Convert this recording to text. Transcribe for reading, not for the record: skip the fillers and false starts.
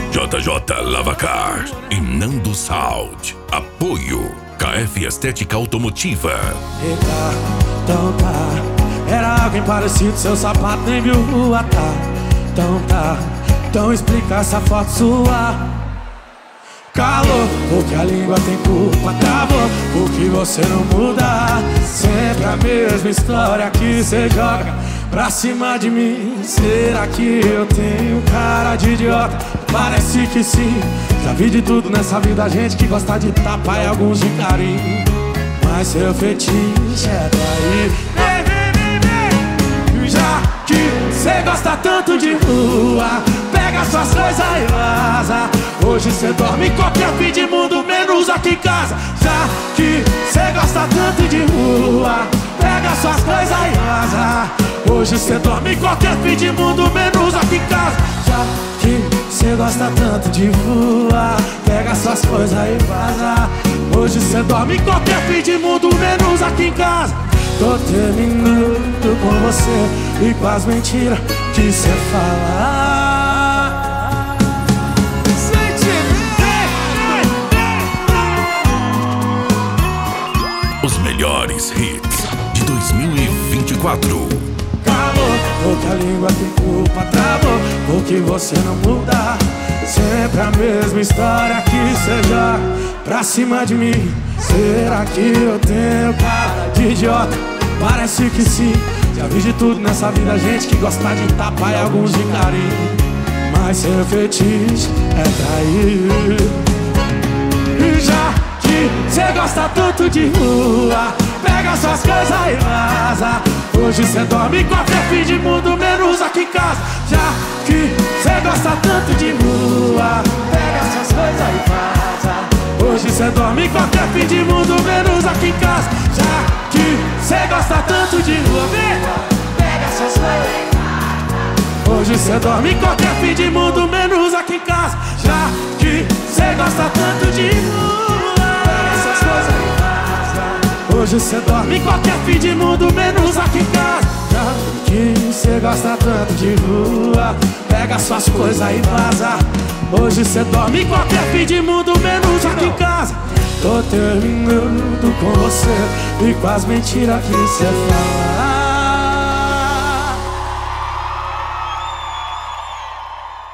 JJ Lavacar e Nando Sound. Apoio KF Estética Automotiva. Eita, então tá. Era alguém parecido, seu sapato nem viu rua, tá. Então tá, então explica essa foto sua. Calou, porque a língua tem culpa. Travou, porque você não muda. Sempre a mesma história que cê joga pra cima de mim. Será que eu tenho cara de idiota? Parece que sim. Já vi de tudo nessa vida, gente que gosta de tapa e alguns de carinho. Mas seu fetiche é trair. Já que cê gosta tanto de rua, pega suas coisas e vaza. Hoje cê dorme em qualquer fim de mundo, menos aqui em casa. Já que cê gosta tanto de rua, pega suas coisas e vaza. Hoje cê dorme em qualquer fim de mundo, menos aqui em casa. Já que cê gosta tanto de rua, pega suas coisas e vaza. Hoje cê dorme em qualquer fim de mundo, menos aqui em casa. Tô terminando com você e com as mentiras que cê fala. Os melhores hits de 2024. Calou, porque a língua tem culpa. Travou, porque você não muda. Sempre a mesma história que cê joga pra cima de mim. Será que eu tenho cara de idiota? Parece que sim. Já vi de tudo nessa vida, gente que gosta de tapa e alguns de carinho. Mas seu fetiche é trair. E já que cê gosta tanto de rua, pega suas coisas e vaza. Hoje cê dorme em qualquer fim de mundo, menos aqui em casa. Já que cê gosta tanto de rua, pega suas coisas e vaza. Hoje cê dorme em qualquer fim de mundo, menos aqui em casa. Já que cê gosta tanto de rua, pega suas coisas e vaza. Hoje cê dorme em qualquer fim de mundo, menos aqui em casa. Já que cê gosta tanto de rua, pega suas coisas e vaza. Hoje cê dorme em qualquer fim de mundo, menos aqui em casa. Já que cê gosta tanto de rua, pega suas coisas e vaza. Hoje cê dorme em qualquer fim de mundo, menos aqui em casa. Tô terminando com você e com as mentiras que cê fala.